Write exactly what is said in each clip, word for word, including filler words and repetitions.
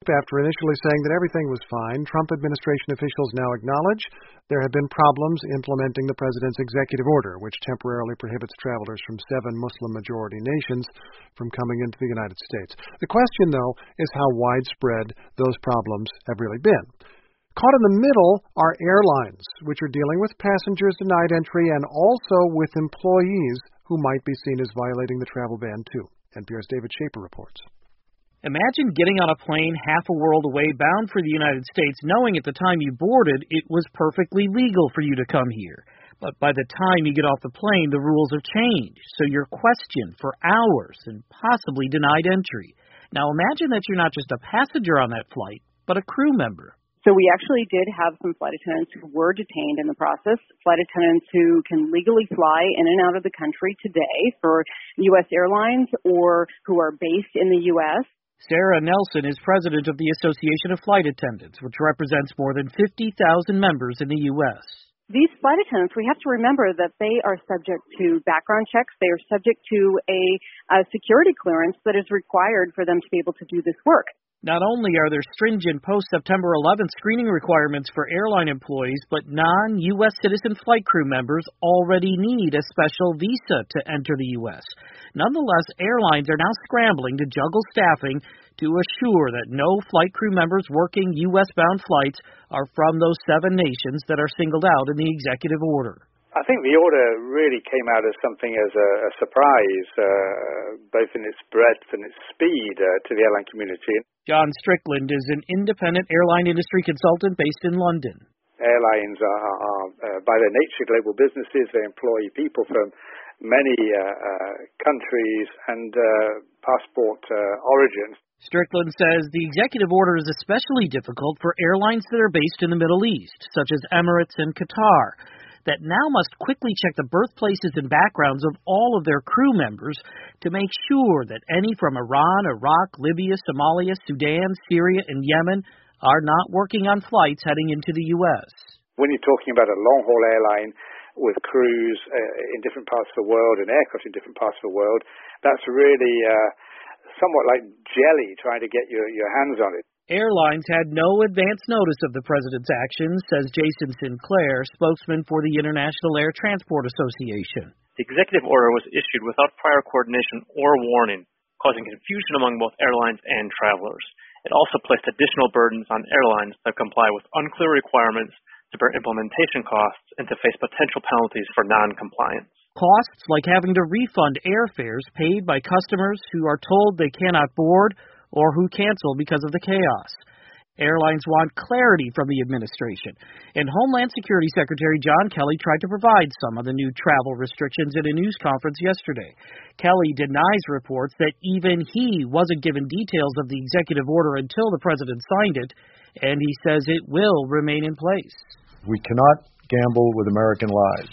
After initially saying that everything was fine, Trump administration officials now acknowledge there have been problems implementing the president's executive order, which temporarily prohibits travelers from seven Muslim-majority nations from coming into the United States. The question, though, is how widespread those problems have really been. Caught in the middle are airlines, which are dealing with passengers denied entry and also with employees who might be seen as violating the travel ban, too. N P R's David Schaper reports. Imagine getting on a plane half a world away bound for the United States, knowing at the time you boarded it was perfectly legal for you to come here. But by the time you get off the plane, the rules have changed, so you're questioned for hours and possibly denied entry. Now imagine that you're not just a passenger on that flight, but a crew member. So we actually did have some flight attendants who were detained in the process, flight attendants who can legally fly in and out of the country today for U S airlines or who are based in the U S Sarah Nelson is president of the Association of Flight Attendants, which represents more than fifty thousand members in the U S These flight attendants, we have to remember that they are subject to background checks. They are subject to a, a security clearance that is required for them to be able to do this work. Not only are there stringent post-September eleventh screening requirements for airline employees, but non-U S citizen flight crew members already need a special visa to enter the U S Nonetheless, airlines are now scrambling to juggle staffing to assure that no flight crew members working U S-bound flights are from those seven nations that are singled out in the executive order. I think the order really came out as something as a, a surprise, uh, both in its breadth and its speed uh, to the airline community. John Strickland is an independent airline industry consultant based in London. Airlines are, are uh, by their nature, global businesses. They employ people from many uh, uh, countries and uh, passport uh, origins. Strickland says the executive order is especially difficult for airlines that are based in the Middle East, such as Emirates and Qatar, that now must quickly check the birthplaces and backgrounds of all of their crew members to make sure that any from Iran, Iraq, Libya, Somalia, Sudan, Syria, and Yemen are not working on flights heading into the U S When you're talking about a long-haul airline with crews uh, in different parts of the world and aircraft in different parts of the world, that's really uh, somewhat like jelly trying to get your, your hands on it. Airlines had no advance notice of the president's actions, says Jason Sinclair, spokesman for the International Air Transport Association. The executive order was issued without prior coordination or warning, causing confusion among both airlines and travelers. It also placed additional burdens on airlines that comply with unclear requirements to bear implementation costs and to face potential penalties for non-compliance. Costs like having to refund airfares paid by customers who are told they cannot board or who cancel because of the chaos. Airlines want clarity from the administration, and Homeland Security Secretary John Kelly tried to provide some of the new travel restrictions at a news conference yesterday. Kelly denies reports that even he wasn't given details of the executive order until the president signed it, and he says it will remain in place. We cannot gamble with American lives.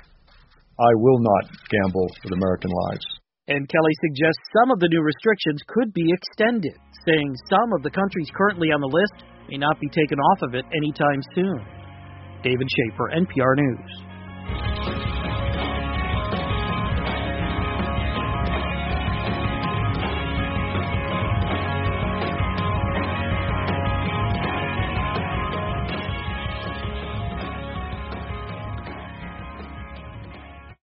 I will not gamble with American lives. And Kelly suggests some of the new restrictions could be extended, saying some of the countries currently on the list may not be taken off of it anytime soon. David Schaper, N P R News.